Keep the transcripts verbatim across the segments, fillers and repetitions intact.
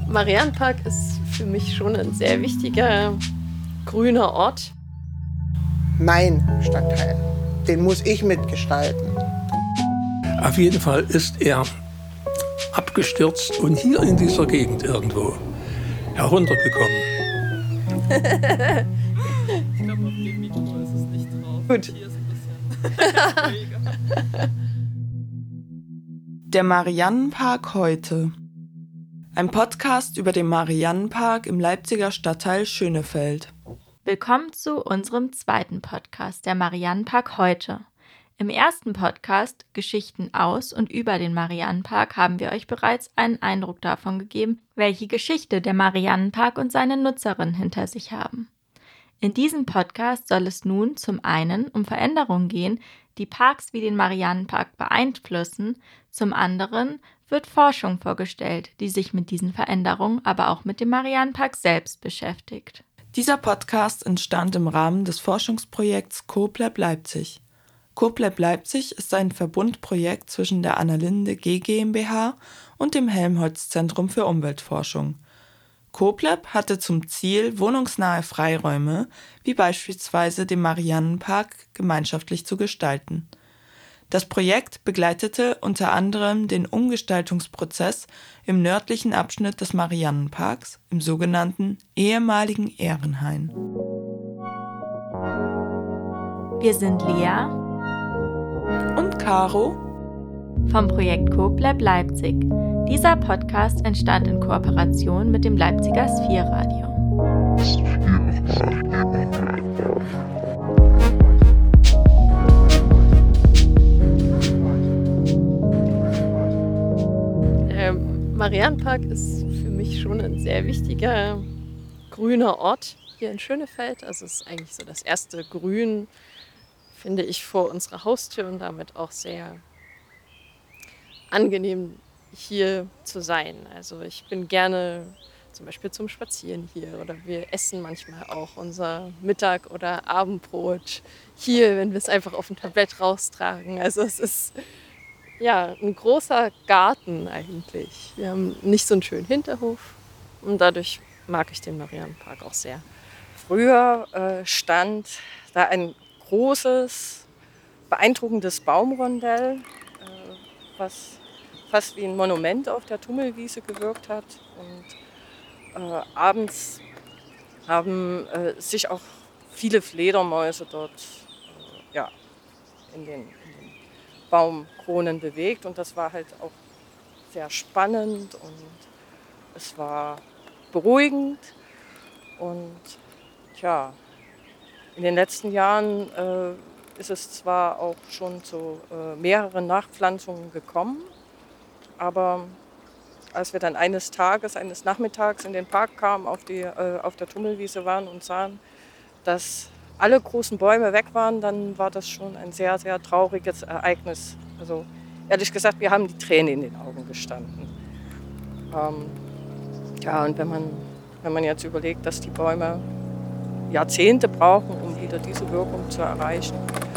Mariannenpark ist für mich schon ein sehr wichtiger grüner Ort. Mein Stadtteil, den muss ich mitgestalten. Auf jeden Fall ist er abgestürzt und hier in dieser Gegend irgendwo heruntergekommen. Ich glaube, auf dem Mikro ist es nicht drauf. Gut. Hier ist ein bisschen. Der Mariannenpark heute. Ein Podcast über den Mariannenpark im Leipziger Stadtteil Schönefeld. Willkommen zu unserem zweiten Podcast, der Mariannenpark heute. Im ersten Podcast Geschichten aus und über den Mariannenpark haben wir euch bereits einen Eindruck davon gegeben, welche Geschichte der Mariannenpark und seine Nutzerinnen hinter sich haben. In diesem Podcast soll es nun zum einen um Veränderungen gehen, die Parks wie den Mariannenpark beeinflussen, zum anderen wird Forschung vorgestellt, die sich mit diesen Veränderungen, aber auch mit dem Mariannenpark selbst beschäftigt. Dieser Podcast entstand im Rahmen des Forschungsprojekts CoopLab Leipzig. CoopLab Leipzig ist ein Verbundprojekt zwischen der Annalinde G GmbH und dem Helmholtz-Zentrum für Umweltforschung. CoopLab hatte zum Ziel, wohnungsnahe Freiräume, wie beispielsweise den Mariannenpark, gemeinschaftlich zu gestalten. Das Projekt begleitete unter anderem den Umgestaltungsprozess im nördlichen Abschnitt des Mariannenparks, im sogenannten ehemaligen Ehrenhain. Wir sind Lea Und Caro vom Projekt CoopLab Leipzig. Dieser Podcast entstand in Kooperation mit dem Leipziger Sphere-Radio. Der Mariannenpark ist für mich schon ein sehr wichtiger grüner Ort hier in Schönefeld. Also es ist eigentlich so das erste Grün, finde ich, vor unserer Haustür und damit auch sehr angenehm hier zu sein. Also ich bin gerne zum Beispiel zum Spazieren hier oder wir essen manchmal auch unser Mittag- oder Abendbrot hier, wenn wir es einfach auf dem Tablett raustragen. Also es ist ja ein großer Garten eigentlich. Wir haben nicht so einen schönen Hinterhof und dadurch mag ich den Mariannenpark auch sehr. Früher äh, stand da ein großes, beeindruckendes Baumrondell, äh, was fast wie ein Monument auf der Tummelwiese gewirkt hat. Und äh, abends haben äh, sich auch viele Fledermäuse dort äh, ja, in, den, in den Baumkronen bewegt. Und das war halt auch sehr spannend und es war beruhigend. Und tja, in den letzten Jahren äh, ist es zwar auch schon zu äh, mehreren Nachpflanzungen gekommen, aber als wir dann eines Tages, eines Nachmittags in den Park kamen, auf, die, äh, auf der Tummelwiese waren und sahen, dass alle großen Bäume weg waren, dann war das schon ein sehr, sehr trauriges Ereignis. Also ehrlich gesagt, wir haben die Tränen in den Augen gestanden. Ähm, ja, und wenn man, wenn man jetzt überlegt, dass die Bäume Jahrzehnte brauchen, um wieder diese Wirkung zu erreichen,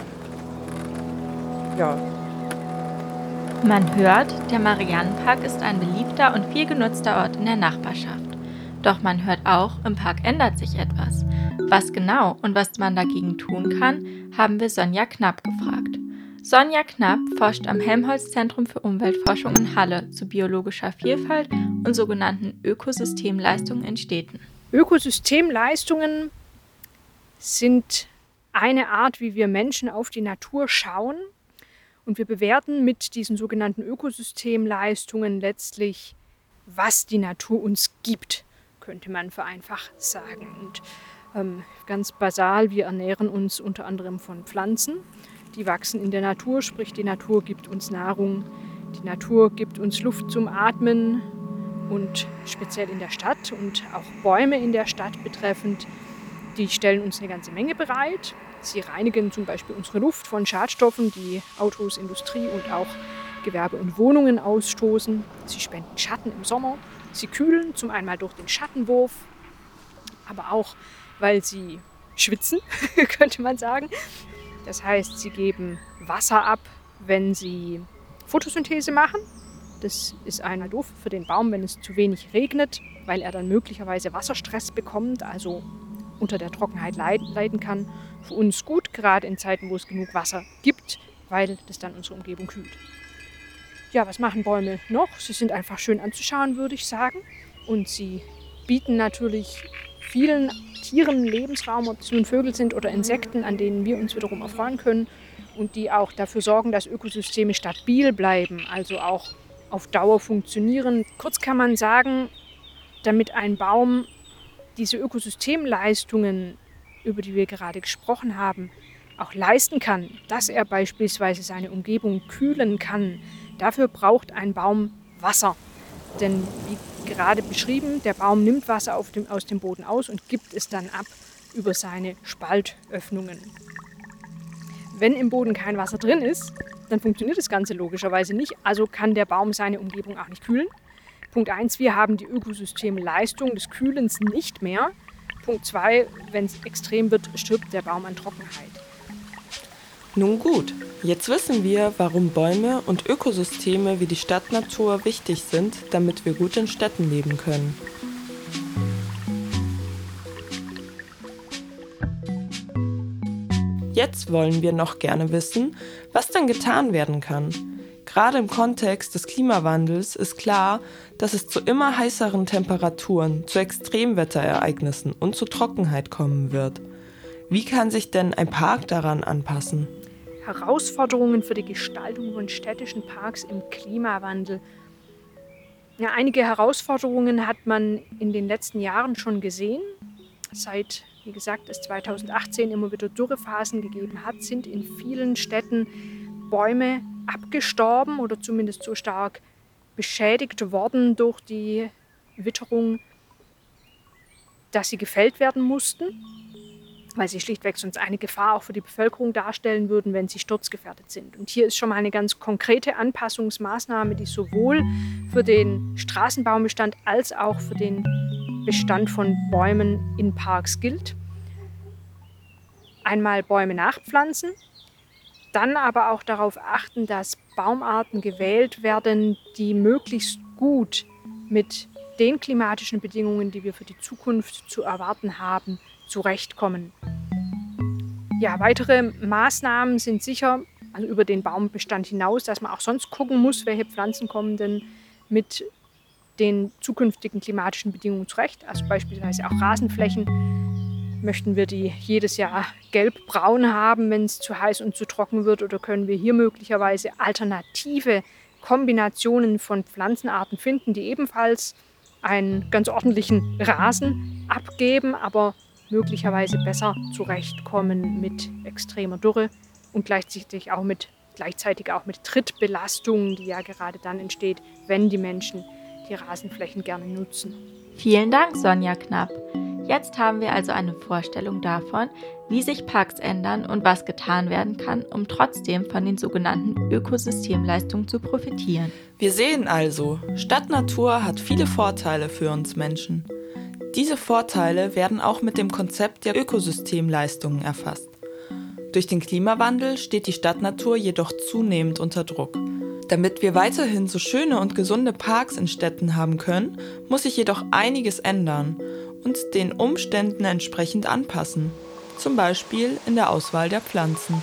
ja. Man hört, der Mariannenpark ist ein beliebter und viel genutzter Ort in der Nachbarschaft. Doch man hört auch, im Park ändert sich etwas. Was genau und was man dagegen tun kann, haben wir Sonja Knapp gefragt. Sonja Knapp forscht am Helmholtz-Zentrum für Umweltforschung in Halle zu biologischer Vielfalt und sogenannten Ökosystemleistungen in Städten. Ökosystemleistungen sind eine Art, wie wir Menschen auf die Natur schauen. Und wir bewerten mit diesen sogenannten Ökosystemleistungen letztlich, was die Natur uns gibt, könnte man vereinfacht sagen. Und ähm, ganz basal, wir ernähren uns unter anderem von Pflanzen. Die wachsen in der Natur, sprich die Natur gibt uns Nahrung. Die Natur gibt uns Luft zum Atmen und speziell in der Stadt und auch Bäume in der Stadt betreffend, die stellen uns eine ganze Menge bereit. Sie reinigen zum Beispiel unsere Luft von Schadstoffen, die Autos, Industrie und auch Gewerbe und Wohnungen ausstoßen. Sie spenden Schatten im Sommer. Sie kühlen zum einen durch den Schattenwurf, aber auch, weil sie schwitzen, könnte man sagen. Das heißt, sie geben Wasser ab, wenn sie Photosynthese machen. Das ist einmal doof für den Baum, wenn es zu wenig regnet, weil er dann möglicherweise Wasserstress bekommt, also unter der Trockenheit leiden kann. Für uns gut, gerade in Zeiten, wo es genug Wasser gibt, weil das dann unsere Umgebung kühlt. Ja, was machen Bäume noch? Sie sind einfach schön anzuschauen, würde ich sagen. Und sie bieten natürlich vielen Tieren Lebensraum, ob es nun Vögel sind oder Insekten, an denen wir uns wiederum erfreuen können und die auch dafür sorgen, dass Ökosysteme stabil bleiben, also auch auf Dauer funktionieren. Kurz kann man sagen, damit ein Baum diese Ökosystemleistungen, über die wir gerade gesprochen haben, auch leisten kann, dass er beispielsweise seine Umgebung kühlen kann, dafür braucht ein Baum Wasser. Denn wie gerade beschrieben, der Baum nimmt Wasser auf dem, aus dem Boden aus und gibt es dann ab über seine Spaltöffnungen. Wenn im Boden kein Wasser drin ist, dann funktioniert das Ganze logischerweise nicht, also kann der Baum seine Umgebung auch nicht kühlen. Punkt eins, wir haben die Ökosystemleistung des Kühlens nicht mehr. Punkt zwei, wenn es extrem wird, stirbt der Baum an Trockenheit. Nun gut, jetzt wissen wir, warum Bäume und Ökosysteme wie die Stadtnatur wichtig sind, damit wir gut in Städten leben können. Jetzt wollen wir noch gerne wissen, was denn getan werden kann. Gerade im Kontext des Klimawandels ist klar, dass es zu immer heißeren Temperaturen, zu Extremwetterereignissen und zu Trockenheit kommen wird. Wie kann sich denn ein Park daran anpassen? Herausforderungen für die Gestaltung von städtischen Parks im Klimawandel. Ja, einige Herausforderungen hat man in den letzten Jahren schon gesehen. Seit, wie gesagt, es zweitausendachtzehn immer wieder Dürrephasen gegeben hat, sind in vielen Städten Bäume abgestorben oder zumindest so stark beschädigt worden durch die Witterung, dass sie gefällt werden mussten, weil sie schlichtweg sonst eine Gefahr auch für die Bevölkerung darstellen würden, wenn sie sturzgefährdet sind. Und hier ist schon mal eine ganz konkrete Anpassungsmaßnahme, die sowohl für den Straßenbaumbestand als auch für den Bestand von Bäumen in Parks gilt. Einmal Bäume nachpflanzen, dann aber auch darauf achten, dass Baumarten gewählt werden, die möglichst gut mit den klimatischen Bedingungen, die wir für die Zukunft zu erwarten haben, zurechtkommen. Ja, weitere Maßnahmen sind sicher, also über den Baumbestand hinaus, dass man auch sonst gucken muss, welche Pflanzen kommen denn mit den zukünftigen klimatischen Bedingungen zurecht. Also beispielsweise auch Rasenflächen. Möchten wir die jedes Jahr gelb-braun haben, wenn es zu heiß und zu trocken wird, oder können wir hier möglicherweise alternative Kombinationen von Pflanzenarten finden, die ebenfalls einen ganz ordentlichen Rasen abgeben, aber möglicherweise besser zurechtkommen mit extremer Dürre und gleichzeitig auch mit, gleichzeitig auch mit Trittbelastung, die ja gerade dann entsteht, wenn die Menschen die Rasenflächen gerne nutzen. Vielen Dank, Sonja Knapp. Jetzt haben wir also eine Vorstellung davon, wie sich Parks ändern und was getan werden kann, um trotzdem von den sogenannten Ökosystemleistungen zu profitieren. Wir sehen also, Stadtnatur hat viele Vorteile für uns Menschen. Diese Vorteile werden auch mit dem Konzept der Ökosystemleistungen erfasst. Durch den Klimawandel steht die Stadtnatur jedoch zunehmend unter Druck. Damit wir weiterhin so schöne und gesunde Parks in Städten haben können, muss sich jedoch einiges ändern und den Umständen entsprechend anpassen, zum Beispiel in der Auswahl der Pflanzen.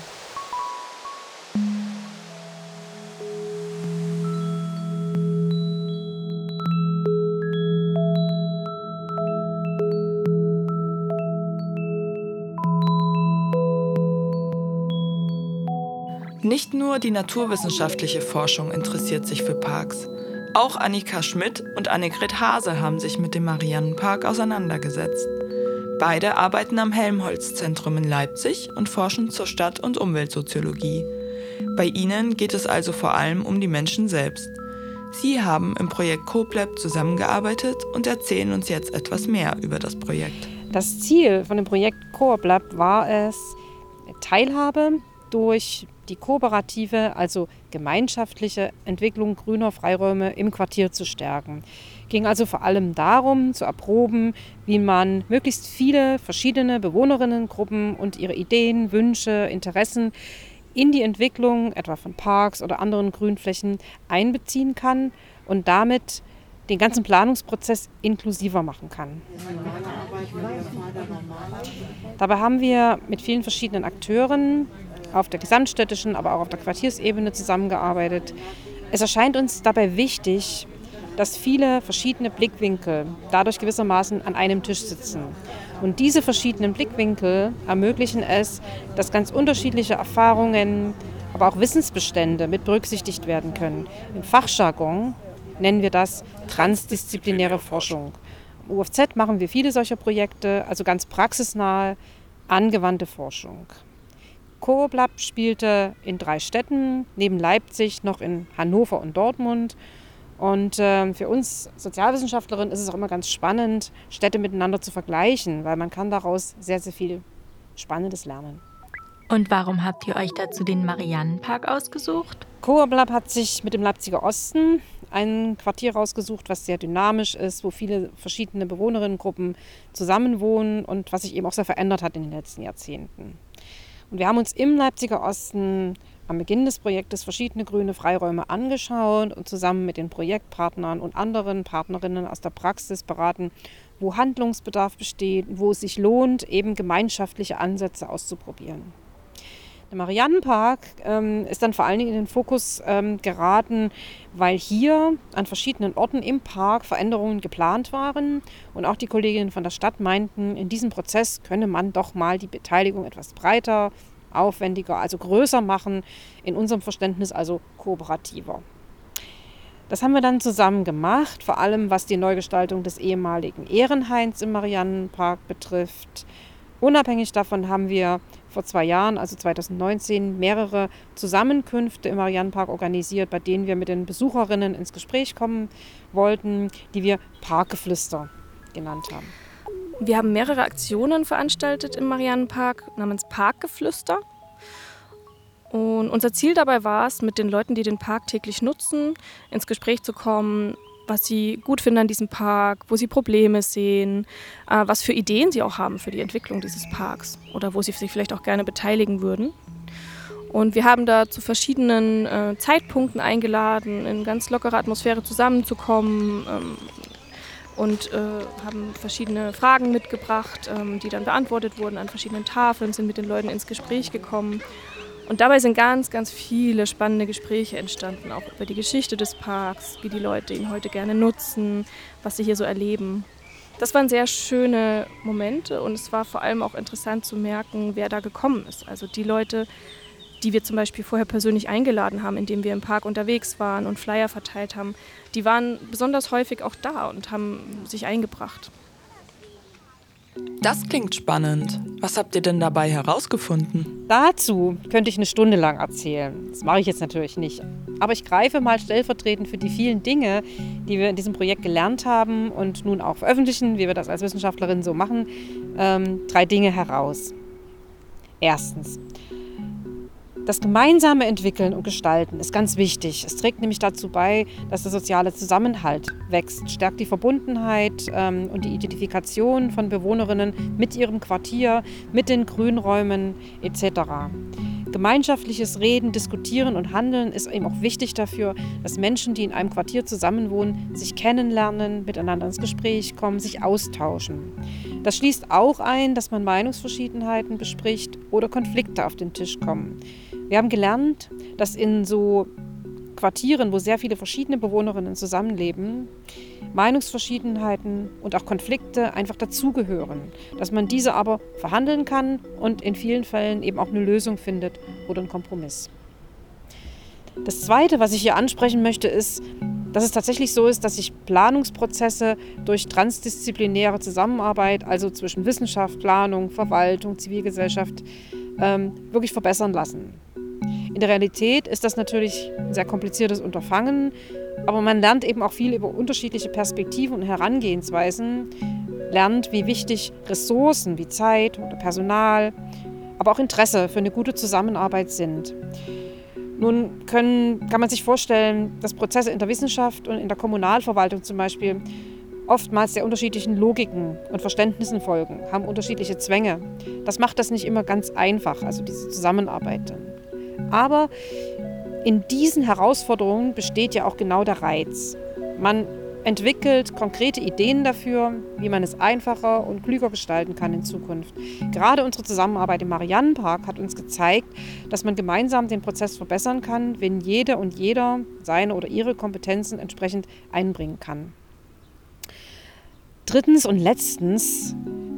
Nicht nur die naturwissenschaftliche Forschung interessiert sich für Parks. Auch Annika Schmidt und Annegret Hase haben sich mit dem Mariannenpark auseinandergesetzt. Beide arbeiten am Helmholtz-Zentrum in Leipzig und forschen zur Stadt- und Umweltsoziologie. Bei ihnen geht es also vor allem um die Menschen selbst. Sie haben im Projekt CoPlab zusammengearbeitet und erzählen uns jetzt etwas mehr über das Projekt. Das Ziel von dem Projekt CoPlab war es, Teilhabe durch die kooperative, also gemeinschaftliche Entwicklung grüner Freiräume im Quartier zu stärken. Es ging also vor allem darum, zu erproben, wie man möglichst viele verschiedene Bewohnerinnengruppen und ihre Ideen, Wünsche, Interessen in die Entwicklung etwa von Parks oder anderen Grünflächen einbeziehen kann und damit den ganzen Planungsprozess inklusiver machen kann. Dabei haben wir mit vielen verschiedenen Akteuren auf der gesamtstädtischen, aber auch auf der Quartiersebene zusammengearbeitet. Es erscheint uns dabei wichtig, dass viele verschiedene Blickwinkel dadurch gewissermaßen an einem Tisch sitzen. Und diese verschiedenen Blickwinkel ermöglichen es, dass ganz unterschiedliche Erfahrungen, aber auch Wissensbestände mit berücksichtigt werden können. Im Fachjargon nennen wir das transdisziplinäre Forschung. Im U F Z machen wir viele solcher Projekte, also ganz praxisnahe, angewandte Forschung. CoopLab spielte in drei Städten, neben Leipzig noch in Hannover und Dortmund. Und äh, für uns Sozialwissenschaftlerinnen ist es auch immer ganz spannend, Städte miteinander zu vergleichen, weil man kann daraus sehr, sehr viel Spannendes lernen. Und warum habt ihr euch dazu den Mariannenpark ausgesucht? CoopLab hat sich mit dem Leipziger Osten ein Quartier rausgesucht, was sehr dynamisch ist, wo viele verschiedene Bewohnerinnengruppen zusammenwohnen und was sich eben auch sehr verändert hat in den letzten Jahrzehnten. Und wir haben uns im Leipziger Osten am Beginn des Projektes verschiedene grüne Freiräume angeschaut und zusammen mit den Projektpartnern und anderen Partnerinnen aus der Praxis beraten, wo Handlungsbedarf besteht, wo es sich lohnt, eben gemeinschaftliche Ansätze auszuprobieren. Der Mariannenpark ähm, ist dann vor allen Dingen in den Fokus ähm, geraten, weil hier an verschiedenen Orten im Park Veränderungen geplant waren und auch die Kolleginnen von der Stadt meinten, in diesem Prozess könne man doch mal die Beteiligung etwas breiter, aufwendiger, also größer machen, in unserem Verständnis also kooperativer. Das haben wir dann zusammen gemacht, vor allem was die Neugestaltung des ehemaligen Ehrenhains im Mariannenpark betrifft. Unabhängig davon haben wir vor zwei Jahren, also zweitausendneunzehn, mehrere Zusammenkünfte im Mariannenpark organisiert, bei denen wir mit den Besucherinnen ins Gespräch kommen wollten, die wir Parkgeflüster genannt haben. Wir haben mehrere Aktionen veranstaltet im Mariannenpark namens Parkgeflüster. Und unser Ziel dabei war es, mit den Leuten, die den Park täglich nutzen, ins Gespräch zu kommen, was sie gut finden an diesem Park, wo sie Probleme sehen, äh, was für Ideen sie auch haben für die Entwicklung dieses Parks oder wo sie sich vielleicht auch gerne beteiligen würden. Und wir haben da zu verschiedenen äh, Zeitpunkten eingeladen, in ganz lockerer Atmosphäre zusammenzukommen ähm, und äh, haben verschiedene Fragen mitgebracht, ähm, die dann beantwortet wurden an verschiedenen Tafeln, sind mit den Leuten ins Gespräch gekommen. Und dabei sind ganz, ganz viele spannende Gespräche entstanden, auch über die Geschichte des Parks, wie die Leute ihn heute gerne nutzen, was sie hier so erleben. Das waren sehr schöne Momente und es war vor allem auch interessant zu merken, wer da gekommen ist. Also die Leute, die wir zum Beispiel vorher persönlich eingeladen haben, indem wir im Park unterwegs waren und Flyer verteilt haben, die waren besonders häufig auch da und haben sich eingebracht. Das klingt spannend. Was habt ihr denn dabei herausgefunden? Dazu könnte ich eine Stunde lang erzählen. Das mache ich jetzt natürlich nicht. Aber ich greife mal stellvertretend für die vielen Dinge, die wir in diesem Projekt gelernt haben und nun auch veröffentlichen, wie wir das als Wissenschaftlerinnen so machen, ähm, drei Dinge heraus. Erstens: Das gemeinsame Entwickeln und Gestalten ist ganz wichtig. Es trägt nämlich dazu bei, dass der soziale Zusammenhalt wächst, stärkt die Verbundenheit ähm, und die Identifikation von Bewohnerinnen mit ihrem Quartier, mit den Grünräumen et cetera. Gemeinschaftliches Reden, Diskutieren und Handeln ist eben auch wichtig dafür, dass Menschen, die in einem Quartier zusammenwohnen, sich kennenlernen, miteinander ins Gespräch kommen, sich austauschen. Das schließt auch ein, dass man Meinungsverschiedenheiten bespricht oder Konflikte auf den Tisch kommen. Wir haben gelernt, dass in so Quartieren, wo sehr viele verschiedene Bewohnerinnen zusammenleben, Meinungsverschiedenheiten und auch Konflikte einfach dazugehören. Dass man diese aber verhandeln kann und in vielen Fällen eben auch eine Lösung findet oder einen Kompromiss. Das Zweite, was ich hier ansprechen möchte, ist, dass es tatsächlich so ist, dass sich Planungsprozesse durch transdisziplinäre Zusammenarbeit, also zwischen Wissenschaft, Planung, Verwaltung, Zivilgesellschaft, ähm, wirklich verbessern lassen. In der Realität ist das natürlich ein sehr kompliziertes Unterfangen, aber man lernt eben auch viel über unterschiedliche Perspektiven und Herangehensweisen, lernt, wie wichtig Ressourcen wie Zeit oder Personal, aber auch Interesse für eine gute Zusammenarbeit sind. Nun können, kann man sich vorstellen, dass Prozesse in der Wissenschaft und in der Kommunalverwaltung zum Beispiel oftmals sehr unterschiedlichen Logiken und Verständnissen folgen, haben unterschiedliche Zwänge. Das macht das nicht immer ganz einfach, also diese Zusammenarbeit. Aber in diesen Herausforderungen besteht ja auch genau der Reiz. Man entwickelt konkrete Ideen dafür, wie man es einfacher und klüger gestalten kann in Zukunft. Gerade unsere Zusammenarbeit im Mariannenpark hat uns gezeigt, dass man gemeinsam den Prozess verbessern kann, wenn jede und jeder seine oder ihre Kompetenzen entsprechend einbringen kann. Drittens und letztens,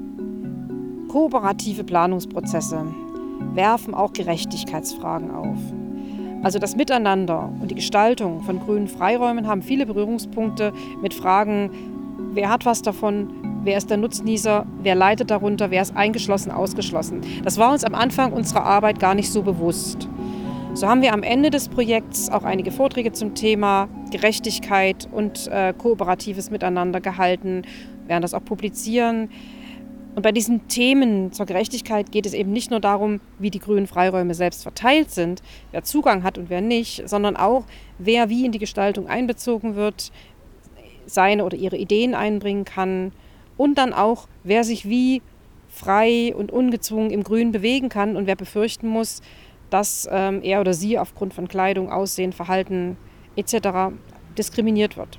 kooperative Planungsprozesse werfen auch Gerechtigkeitsfragen auf. Also das Miteinander und die Gestaltung von grünen Freiräumen haben viele Berührungspunkte mit Fragen, wer hat was davon, wer ist der Nutznießer, wer leidet darunter, wer ist eingeschlossen, ausgeschlossen. Das war uns am Anfang unserer Arbeit gar nicht so bewusst. So haben wir am Ende des Projekts auch einige Vorträge zum Thema Gerechtigkeit und äh, kooperatives Miteinander gehalten, werden das auch publizieren. Und bei diesen Themen zur Gerechtigkeit geht es eben nicht nur darum, wie die grünen Freiräume selbst verteilt sind, wer Zugang hat und wer nicht, sondern auch, wer wie in die Gestaltung einbezogen wird, seine oder ihre Ideen einbringen kann und dann auch, wer sich wie frei und ungezwungen im Grün bewegen kann und wer befürchten muss, dass ähm, er oder sie aufgrund von Kleidung, Aussehen, Verhalten et cetera diskriminiert wird.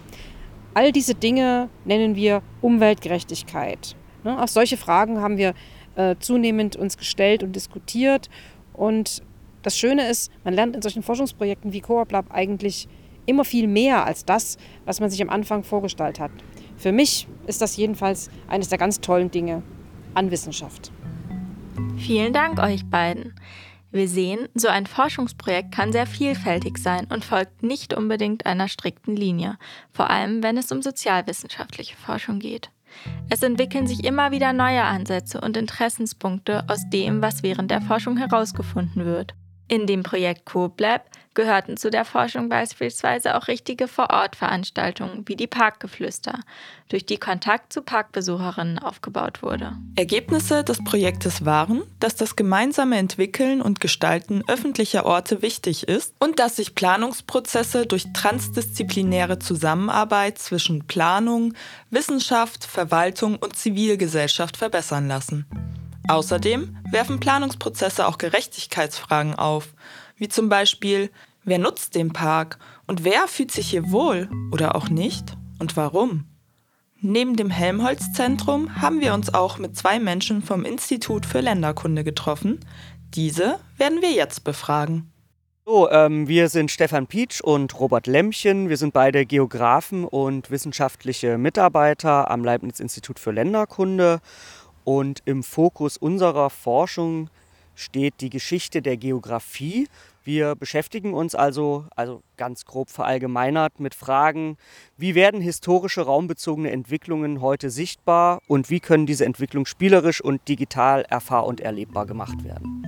All diese Dinge nennen wir Umweltgerechtigkeit. Ne, auch solche Fragen haben wir äh, zunehmend uns gestellt und diskutiert. Und das Schöne ist, man lernt in solchen Forschungsprojekten wie CoopLab eigentlich immer viel mehr als das, was man sich am Anfang vorgestellt hat. Für mich ist das jedenfalls eines der ganz tollen Dinge an Wissenschaft. Vielen Dank euch beiden. Wir sehen, so ein Forschungsprojekt kann sehr vielfältig sein und folgt nicht unbedingt einer strikten Linie, vor allem wenn es um sozialwissenschaftliche Forschung geht. Es entwickeln sich immer wieder neue Ansätze und Interessenspunkte aus dem, was während der Forschung herausgefunden wird. In dem Projekt CoopLab gehörten zu der Forschung beispielsweise auch richtige Vor-Ort-Veranstaltungen wie die Parkgeflüster, durch die Kontakt zu Parkbesucherinnen aufgebaut wurde. Ergebnisse des Projektes waren, dass das gemeinsame Entwickeln und Gestalten öffentlicher Orte wichtig ist und dass sich Planungsprozesse durch transdisziplinäre Zusammenarbeit zwischen Planung, Wissenschaft, Verwaltung und Zivilgesellschaft verbessern lassen. Außerdem werfen Planungsprozesse auch Gerechtigkeitsfragen auf, wie zum Beispiel, wer nutzt den Park und wer fühlt sich hier wohl oder auch nicht und warum? Neben dem Helmholtz-Zentrum haben wir uns auch mit zwei Menschen vom Institut für Länderkunde getroffen. Diese werden wir jetzt befragen. So, ähm, wir sind Stefan Pietsch und Robert Lämmchen. Wir sind beide Geografen und wissenschaftliche Mitarbeiter am Leibniz-Institut für Länderkunde. Und im Fokus unserer Forschung steht die Geschichte der Geografie. Wir beschäftigen uns also, also ganz grob verallgemeinert, mit Fragen, wie werden historische raumbezogene Entwicklungen heute sichtbar und wie können diese Entwicklungen spielerisch und digital erfahr- und erlebbar gemacht werden.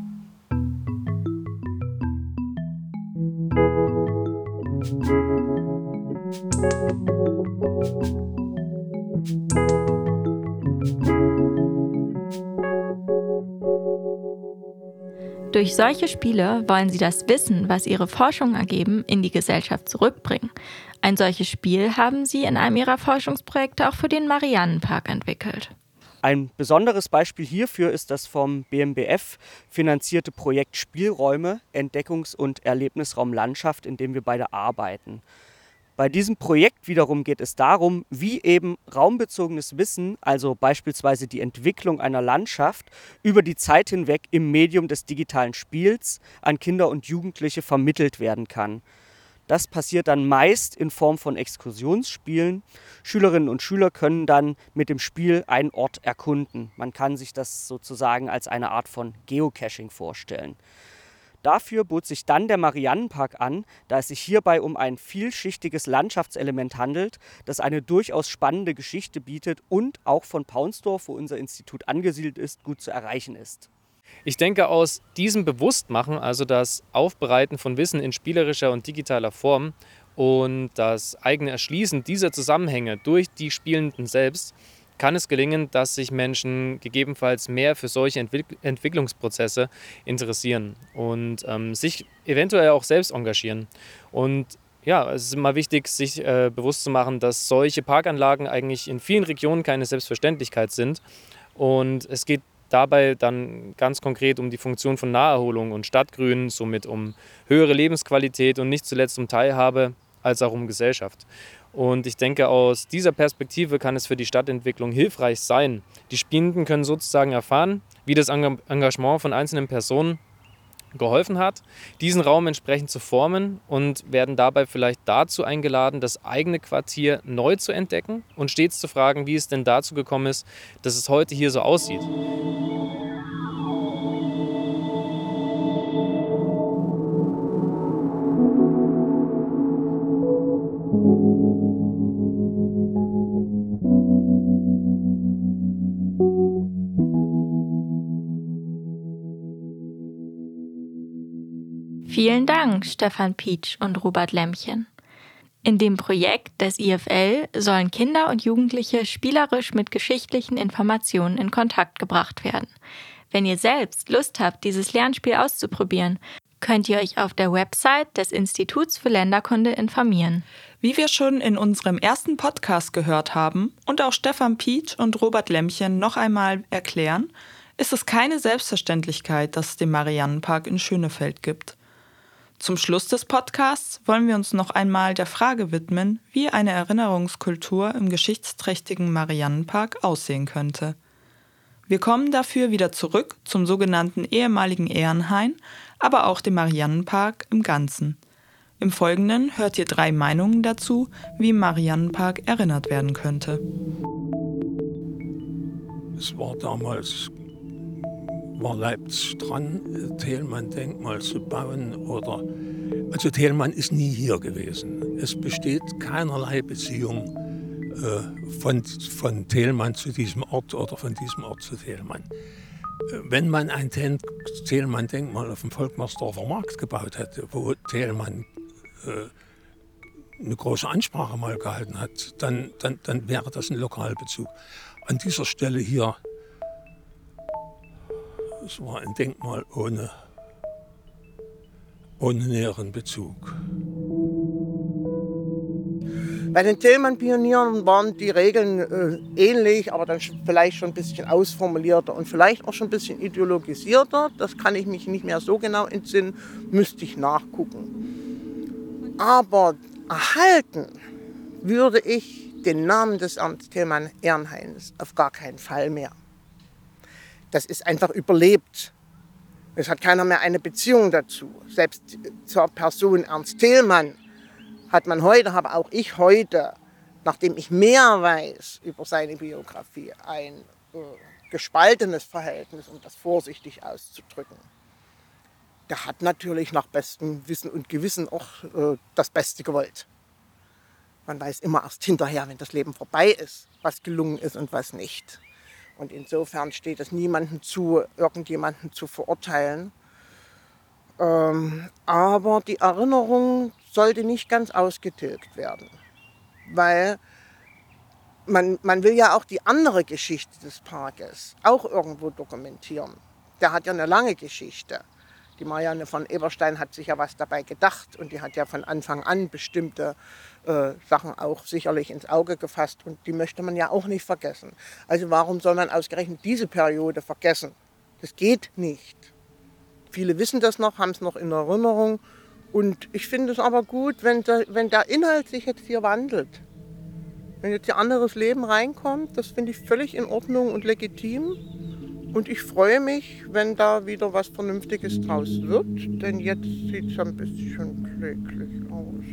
Durch solche Spiele wollen sie das Wissen, was ihre Forschungen ergeben, in die Gesellschaft zurückbringen. Ein solches Spiel haben sie in einem ihrer Forschungsprojekte auch für den Mariannenpark entwickelt. Ein besonderes Beispiel hierfür ist das vom B M B F finanzierte Projekt Spielräume, Entdeckungs- und Erlebnisraum Landschaft, in dem wir beide arbeiten. Bei diesem Projekt wiederum geht es darum, wie eben raumbezogenes Wissen, also beispielsweise die Entwicklung einer Landschaft, über die Zeit hinweg im Medium des digitalen Spiels an Kinder und Jugendliche vermittelt werden kann. Das passiert dann meist in Form von Exkursionsspielen. Schülerinnen und Schüler können dann mit dem Spiel einen Ort erkunden. Man kann sich das sozusagen als eine Art von Geocaching vorstellen. Dafür bot sich dann der Mariannenpark an, da es sich hierbei um ein vielschichtiges Landschaftselement handelt, das eine durchaus spannende Geschichte bietet und auch von Paunsdorf, wo unser Institut angesiedelt ist, gut zu erreichen ist. Ich denke, aus diesem Bewusstmachen, also das Aufbereiten von Wissen in spielerischer und digitaler Form und das eigene Erschließen dieser Zusammenhänge durch die Spielenden selbst, kann es gelingen, dass sich Menschen gegebenenfalls mehr für solche Entwick- Entwicklungsprozesse interessieren und ähm, sich eventuell auch selbst engagieren. Und ja, es ist immer wichtig, sich äh, bewusst zu machen, dass solche Parkanlagen eigentlich in vielen Regionen keine Selbstverständlichkeit sind. Und es geht dabei dann ganz konkret um die Funktion von Naherholung und Stadtgrün, somit um höhere Lebensqualität und nicht zuletzt um Teilhabe, als auch um Gesellschaft. Und ich denke, aus dieser Perspektive kann es für die Stadtentwicklung hilfreich sein. Die Spielenden können sozusagen erfahren, wie das Engagement von einzelnen Personen geholfen hat, diesen Raum entsprechend zu formen und werden dabei vielleicht dazu eingeladen, das eigene Quartier neu zu entdecken und stets zu fragen, wie es denn dazu gekommen ist, dass es heute hier so aussieht. Vielen Dank, Stefan Pietsch und Robert Lämmchen. In dem Projekt des I F L sollen Kinder und Jugendliche spielerisch mit geschichtlichen Informationen in Kontakt gebracht werden. Wenn ihr selbst Lust habt, dieses Lernspiel auszuprobieren, könnt ihr euch auf der Website des Instituts für Länderkunde informieren. Wie wir schon in unserem ersten Podcast gehört haben und auch Stefan Pietsch und Robert Lämmchen noch einmal erklären, ist es keine Selbstverständlichkeit, dass es den Mariannenpark in Schönefeld gibt. Zum Schluss des Podcasts wollen wir uns noch einmal der Frage widmen, wie eine Erinnerungskultur im geschichtsträchtigen Mariannenpark aussehen könnte. Wir kommen dafür wieder zurück zum sogenannten ehemaligen Ehrenhain, aber auch dem Mariannenpark im Ganzen. Im Folgenden hört ihr drei Meinungen dazu, wie im Mariannenpark erinnert werden könnte. Es war damals war Leipzig dran, Thälmann-Denkmal zu bauen. Oder, also Thälmann ist nie hier gewesen. Es besteht keinerlei Beziehung äh, von, von Thälmann zu diesem Ort oder von diesem Ort zu Thälmann. Wenn man ein Thälmann-Denkmal auf dem Volkmarsdorfer Markt gebaut hätte, wo Thälmann äh, eine große Ansprache mal gehalten hat, dann, dann, dann wäre das ein Lokalbezug. An dieser Stelle hier, es war ein Denkmal ohne, ohne näheren Bezug. Bei den Thälmann-Pionieren waren die Regeln äh, ähnlich, aber dann vielleicht schon ein bisschen ausformulierter und vielleicht auch schon ein bisschen ideologisierter. Das kann ich mich nicht mehr so genau entsinnen, müsste ich nachgucken. Aber erhalten würde ich den Namen des Ernst Thälmann Ehrenhains auf gar keinen Fall mehr. Das ist einfach überlebt. Es hat keiner mehr eine Beziehung dazu. Selbst zur Person Ernst Thälmann hat man heute, habe auch ich heute, nachdem ich mehr weiß über seine Biografie, ein äh, gespaltenes Verhältnis, um das vorsichtig auszudrücken. Der hat natürlich nach bestem Wissen und Gewissen auch äh, das Beste gewollt. Man weiß immer erst hinterher, wenn das Leben vorbei ist, was gelungen ist und was nicht. Und insofern steht es niemandem zu, irgendjemanden zu verurteilen. Ähm, aber die Erinnerung sollte nicht ganz ausgetilgt werden. Weil man, man will ja auch die andere Geschichte des Parkes auch irgendwo dokumentieren. Der hat ja eine lange Geschichte. Die Marianne von Eberstein hat sich ja was dabei gedacht und die hat ja von Anfang an bestimmte äh, Sachen auch sicherlich ins Auge gefasst und die möchte man ja auch nicht vergessen. Also warum soll man ausgerechnet diese Periode vergessen? Das geht nicht. Viele wissen das noch, haben es noch in Erinnerung und ich finde es aber gut, wenn der, wenn der Inhalt sich jetzt hier wandelt. Wenn jetzt ein anderes Leben reinkommt, das finde ich völlig in Ordnung und legitim. Und ich freue mich, wenn da wieder was Vernünftiges draus wird, denn jetzt sieht es ein bisschen kläglich aus.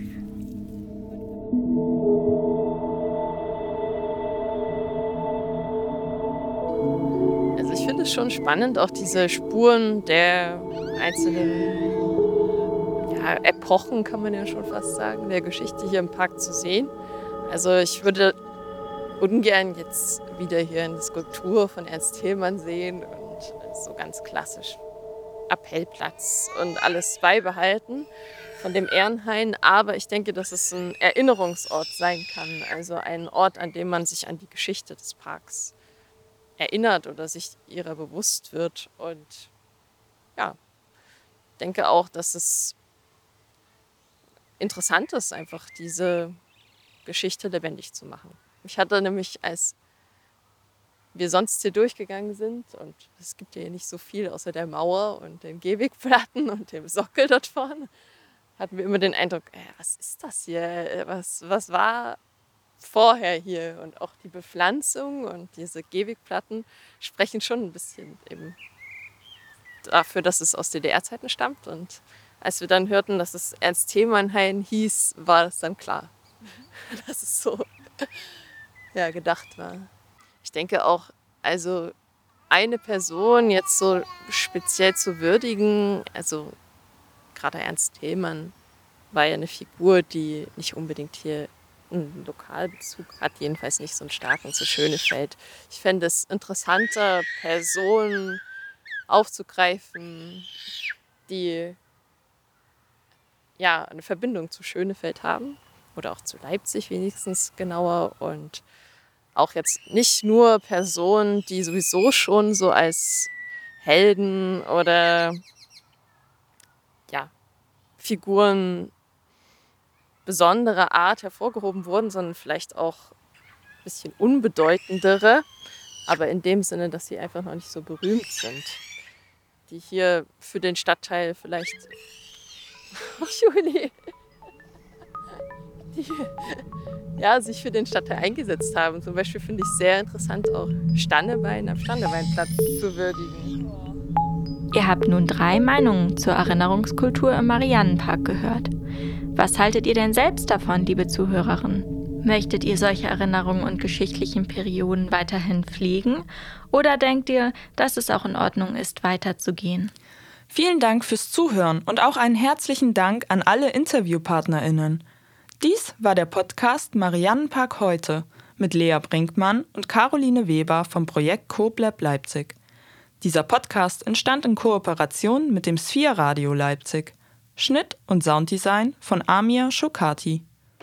Also ich finde es schon spannend, auch diese Spuren der einzelnen ja, Epochen, kann man ja schon fast sagen, der Geschichte hier im Park zu sehen. Also ich würde ungern jetzt wieder hier eine Skulptur von Ernst Thälmann sehen und so ganz klassisch Appellplatz und alles beibehalten von dem Ehrenhain. Aber ich denke, dass es ein Erinnerungsort sein kann, also ein Ort, an dem man sich an die Geschichte des Parks erinnert oder sich ihrer bewusst wird. Und ja, ich denke auch, dass es interessant ist, einfach diese Geschichte lebendig zu machen. Ich hatte nämlich als wir sonst hier durchgegangen sind, und es gibt ja hier nicht so viel außer der Mauer und den Gehwegplatten und dem Sockel dort vorne, hatten wir immer den Eindruck, äh, was ist das hier? Was, was war vorher hier? Und auch die Bepflanzung und diese Gehwegplatten sprechen schon ein bisschen eben dafür, dass es aus D D R-Zeiten stammt. Und als wir dann hörten, dass es Ernst-Thälmann-Hain hieß, war es dann klar, dass es so ja, gedacht war. Ich denke auch, also eine Person jetzt so speziell zu würdigen, also gerade Ernst Thälmann war ja eine Figur, die nicht unbedingt hier einen Lokalbezug hat, jedenfalls nicht so einen starken zu Schönefeld. Ich fände es interessanter, Personen aufzugreifen, die ja eine Verbindung zu Schönefeld haben oder auch zu Leipzig wenigstens genauer, und auch jetzt nicht nur Personen, die sowieso schon so als Helden oder ja, Figuren besonderer Art hervorgehoben wurden, sondern vielleicht auch ein bisschen unbedeutendere, aber in dem Sinne, dass sie einfach noch nicht so berühmt sind, die hier für den Stadtteil vielleicht oh, Juli, die ja, sich für den Stadtteil eingesetzt haben. Zum Beispiel finde ich sehr interessant, auch Standebein am Standebeinplatz zu würdigen. Ihr habt nun drei Meinungen zur Erinnerungskultur im Mariannenpark gehört. Was haltet ihr denn selbst davon, liebe Zuhörerinnen? Möchtet ihr solche Erinnerungen und geschichtlichen Perioden weiterhin pflegen? Oder denkt ihr, dass es auch in Ordnung ist, weiterzugehen? Vielen Dank fürs Zuhören und auch einen herzlichen Dank an alle InterviewpartnerInnen. Dies war der Podcast Mariannenpark heute mit Lea Brinkmann und Caroline Weber vom Projekt CoopLab Leipzig. Dieser Podcast entstand in Kooperation mit dem Sphere Radio Leipzig. Schnitt und Sounddesign von Amir Shokati.